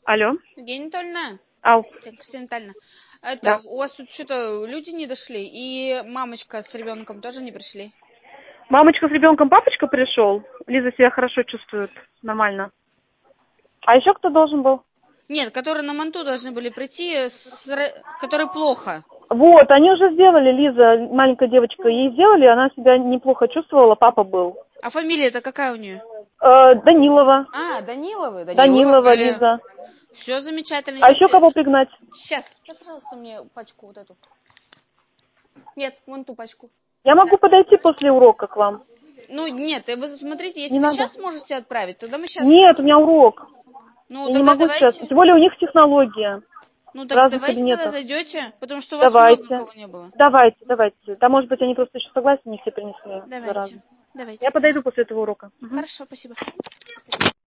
Алло. Евгения Анатольевна, Ау. Кристина Анатольевна, это, Да. у вас тут что-то люди не дошли, и мамочка с ребенком тоже не пришли? Мамочка с ребенком, папочка пришел. Лиза себя хорошо чувствует. Нормально. А еще кто должен был? Нет, которые на манту должны были прийти, которые плохо. Вот, они уже сделали, Лиза, маленькая девочка, ей сделали, она себя неплохо чувствовала, папа был. А фамилия-то какая у нее? Данилова. А, Даниловы? Данилова, Лиза. Все замечательно. А еще кого пригнать? Сейчас. Дай, пожалуйста, мне пачку вот эту. Нет, вон ту пачку. Я могу подойти после урока к вам. Ну, нет, вы смотрите, если Не вы надо. сейчас можете отправить, тогда мы сейчас... Нет, у меня урок. Ну, Я не тогда могу сейчас. давайте... Тем более у них технология. Ну, В так разных давайте тогда кабинетах. зайдете, потому что у вас много Давайте. кого не было. Давайте. Да, может быть, они просто еще согласен, не все принесли. Давайте. Зараза. Я подойду после этого урока. Угу. Хорошо, спасибо.